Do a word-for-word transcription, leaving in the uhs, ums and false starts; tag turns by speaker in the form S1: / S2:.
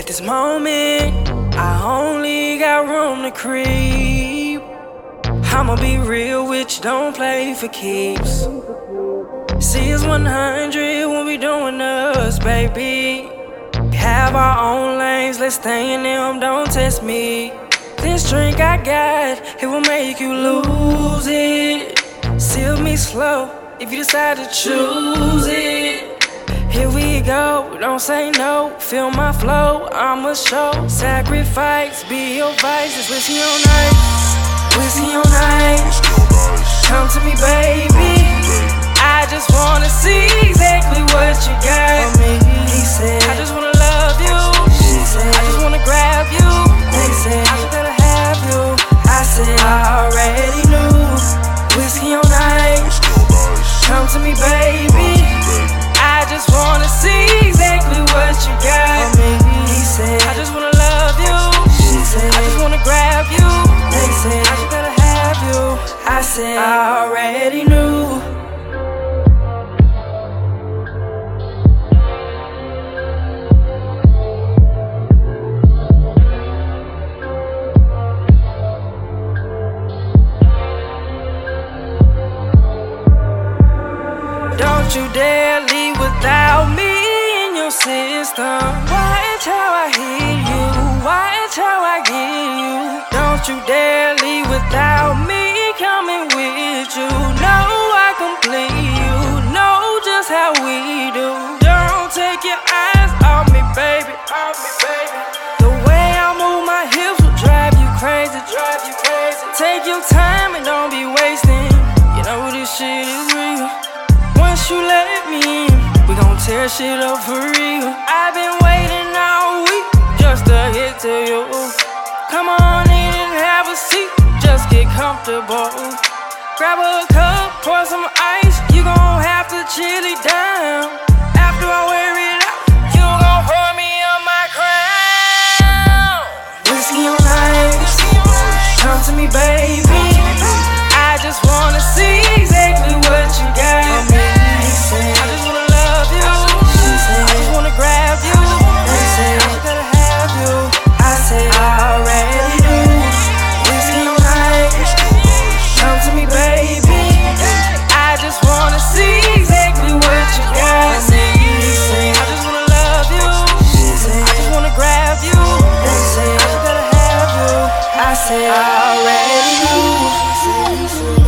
S1: this moment, I only got room to creep. I'ma be real with you, don't play for keeps. See, it's one hundred when we doing us, baby. We have our own lanes, let's stay in them, don't test me. This drink I got, it will make you lose it. Sip me slow, if you decide to choose it. Here we go, don't say no, feel my flow, I'ma show. Sacrifice, be your vice, it's whiskey on ice, whiskey on ice. Come to me, baby, I just wanna see exactly what you got for me. He said, I just wanna love you. She said, I just wanna grab you. They said, I just gotta have you. I said, I already knew. Whiskey on ice, come to me, baby, I just wanna see exactly what you got for me. He said, I just wanna love you. She said, I just wanna grab you. They said, I just gotta have you. I said, I already knew. Don't you dare leave without me in your system. Watch how I hit you, watch how I get you. Don't you dare leave without me coming with you. Know I complete you, know just how we do. Don't take your eyes off me, baby, off me, baby. The way I move my hips will drive you crazy, drive you crazy. Take your time and don't be wasting. You know this shit is real. Once you let me in, we gon' tear shit up for real. I've been waiting all week just to get to you. Come on in and have a seat, just get comfortable. Grab a cup, pour some ice, you gon' have to chill it down. After I wear it out, you gon' pour me on my crown. Whiskey on ice, come to me, baby, I just wanna see exactly what you got for me. I just wanna love you. She said, I just wanna grab you. They say, I just gotta have you. I said, I already knew. Whiskey on ice, come to me, baby, I just wanna see exactly what you got. He said, I just wanna love you. She said, I just wanna grab you. They say, I just gotta have you. I said, I already knew.